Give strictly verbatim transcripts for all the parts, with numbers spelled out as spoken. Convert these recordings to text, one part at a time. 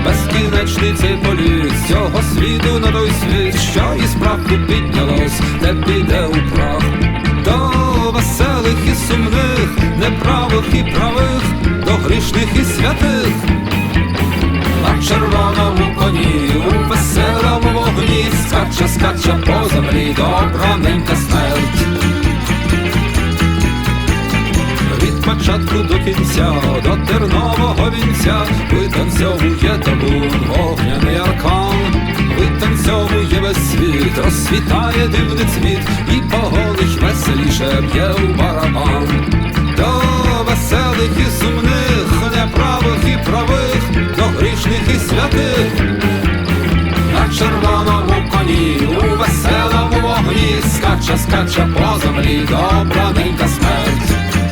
безкінечний цей політ з цього світу на той світ, що із праху піднялось, те піде у прах. До веселих і сумних, неправих і правих, до грішних і святих. На червоному коні, у веселому вогні, скаче, скаче по землі добра ненька смерть. Від початку до кінця, до тернового вінця, витанцьовує табун вогняний аркан. Витанцьовує весь світ, розсвітає дивний цвіт, і погонич веселіше б'є у барабан. До веселих і сумних, неправих і правих, до грішних і святих. На червоному коні, у веселому вогні, скаче, скаче по землі добра ненька смерть.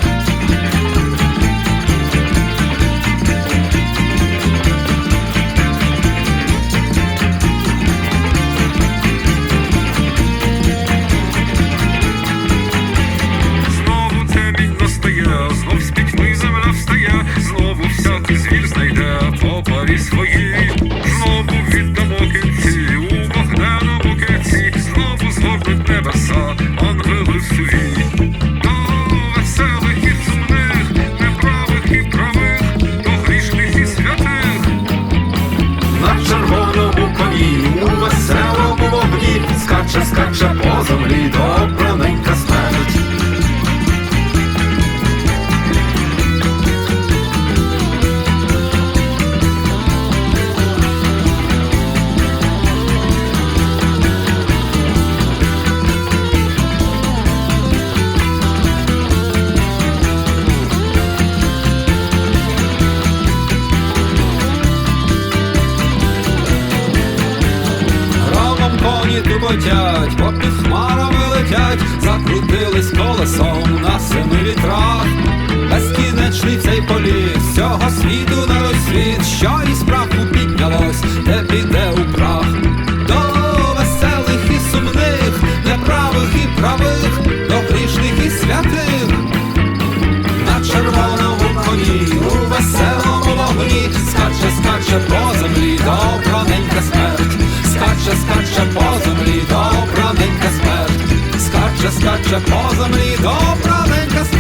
Свої, знову віддамо кінці, у вогненому кінці, знову згорнуть небеса, ангели суві. До веселих і сумних, неправих і правих, до грішних і святих. На червоному коні, у веселому вогні, скаче, скаче по землі добра ненька смерть. Коні тупотять, попід хмарами летять, закрутились колесом на семи вітрах. Безкінечний цей політ з цього світу на той світ, що із праху піднялось, те піде у прах. До веселих і сумних, неправих і правих, до грішних і святих. На червоному коні, у веселому вогні, скаче, скаче по землі добра ненька смерть. Скаче, скаче по землі добра ненька смерть. Скаче, скаче по землі добра ненька смерть.